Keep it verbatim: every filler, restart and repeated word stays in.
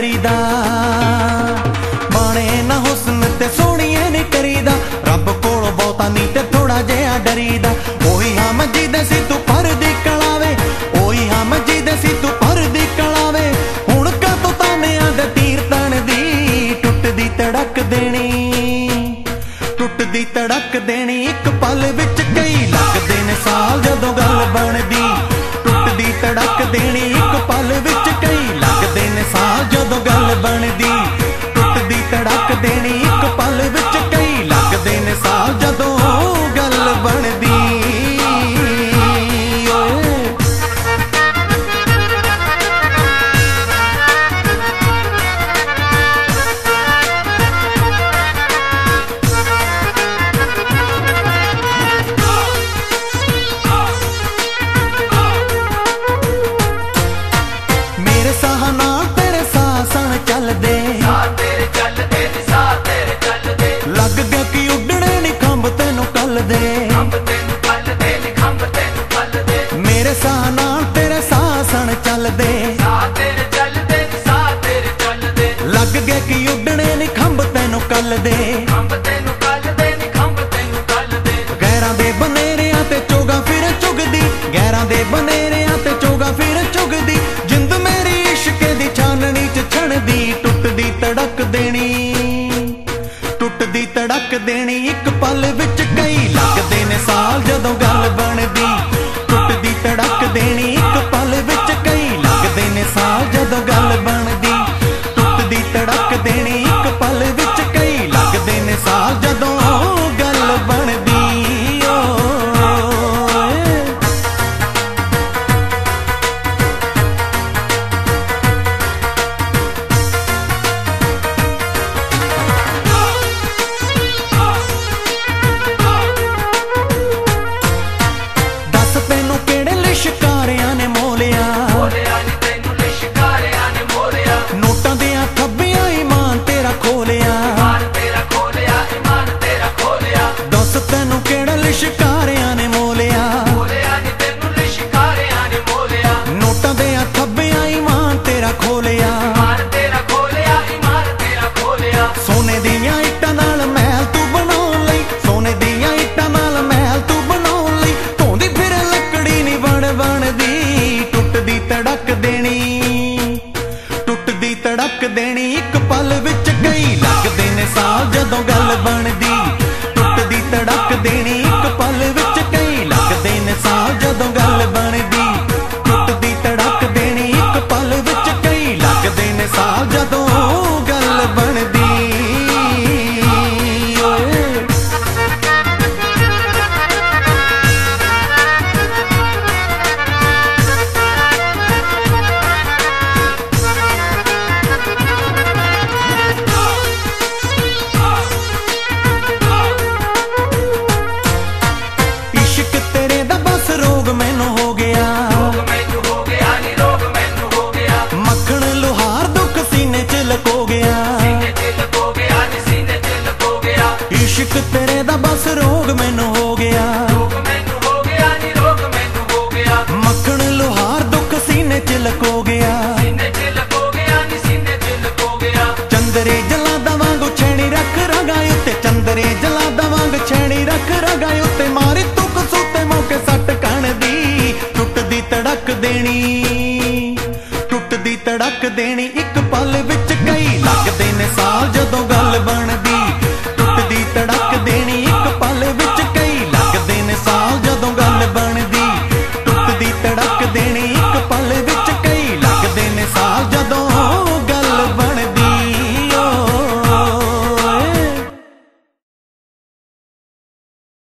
करीदा, बाणे ना हुस्न ते सोहणीए नहीं करीदा, रब कोलों बहुता नहीं ते थोड़ा जिहा डरीदा। ओही हम जिहदे सी तू परदी कलावे, ओही हम जिहदे सी तू परदी कलावे, हुण कातों तानियां दे तीर तणदी, टुटदी तड़क देनी, टुटदी तड़क देनी। एक पल विच कई लगदे ने साल जदों गल बनदी, टुटदी तड़क देनी। एक पल विच कई लगदे ने साल जदों गल बनदी, टुटदी तड़क देनी। एक पल विच कई लगदे ने साल जदों गल बनदी। लग गया कि उड़ने नहीं खंभ तेनू कल दे, मेरे साह नाल तेरे साह सन चल दे। लग गया कि उड़ने नहीं खंभ तेनू कल दे, गैरां दे बनेरियां ते चोगा फिर चुगदी, गैरां दे बनेरियां ते चोगा फिर चुगदी। जिंद मेरी इश्के दी छाननी च छणदी, टुटदी तड़क देनी, टुटदी तड़क देनी। एक पल विच कई लगदे ने साल जदों गल बनदी, टुटदी तड़क देनी। एक पल विच कई लगदे ने साल जदों गल बनदी, टुटदी तड़क देनी। एक पल विच कई लगदे ने साल जदों गल बनदी। शिकारियां ने मोलिया, नोटां दे थब्बियां ईमान तेरा खोलिया, सोने दियां इट्टां नाल महल तू बनाउण लई, सोने दियां इट्टां नाल महल तू बनाउण लई। धोंदी फिर लकड़ी नी बण बनदी, टुटदी तड़क देनी, टुटदी तड़क देनी। एक पल विच कई लगदे ने साल जदों गल बनदी, टुटदी तड़क देनी। एक पल विच कई लगदे ने साल जदों गल बनदी, टुटदी तड़क देनी। एक पल विच कई लगदे ने साल जदों गल बनदी। इश्क तेरे दा बस रोग मैनू हो गया, मक्खन लोहार दुख सीने च लको गया। चंदरे जलादा वांगू छेड़ी रख रगाई उत्ते, चंदरे जलादा वांग छेड़ी रख रगाई उत्ते। मारी तुक सूते मौके सट कण दी, टुटदी तड़क देनी, टुटदी तड़क देनी। एक पल विच कई लगदे ने साल जदों गल बन